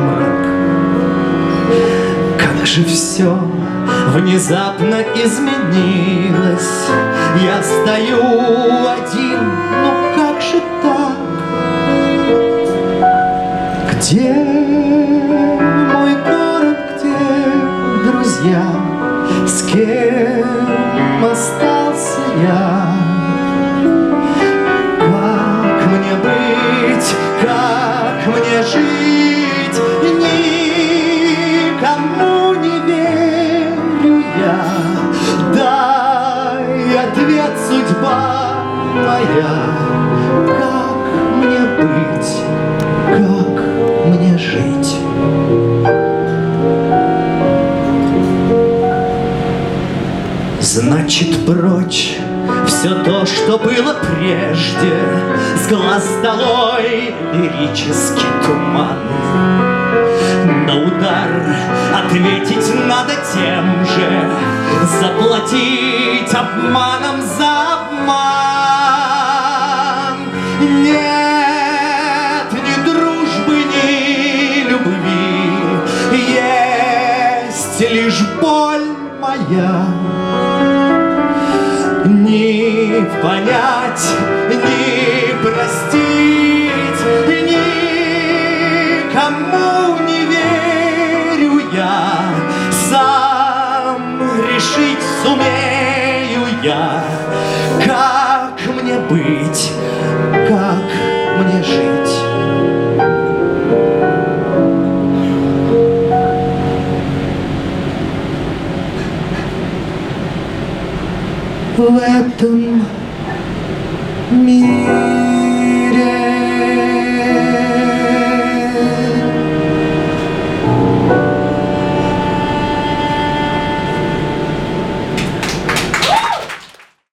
мрак. Как же все внезапно изменилось. Я стою один, ну как же так? Где мой город, где друзья? С кем остался я? Как мне быть, как мне жить? Никому не верю я. Дай ответ, судьба моя. Как мне быть, как мне жить? Значит, прочь все то, что было прежде, с глаз долой лирический туман. На удар ответить надо тем же, заплатить обманом за обман. Нет ни дружбы, ни любви, есть лишь боль моя. Ни понять, ни простить, никому не верю я. Сам решить сумею я, как мне быть, как мне жить. В этом мире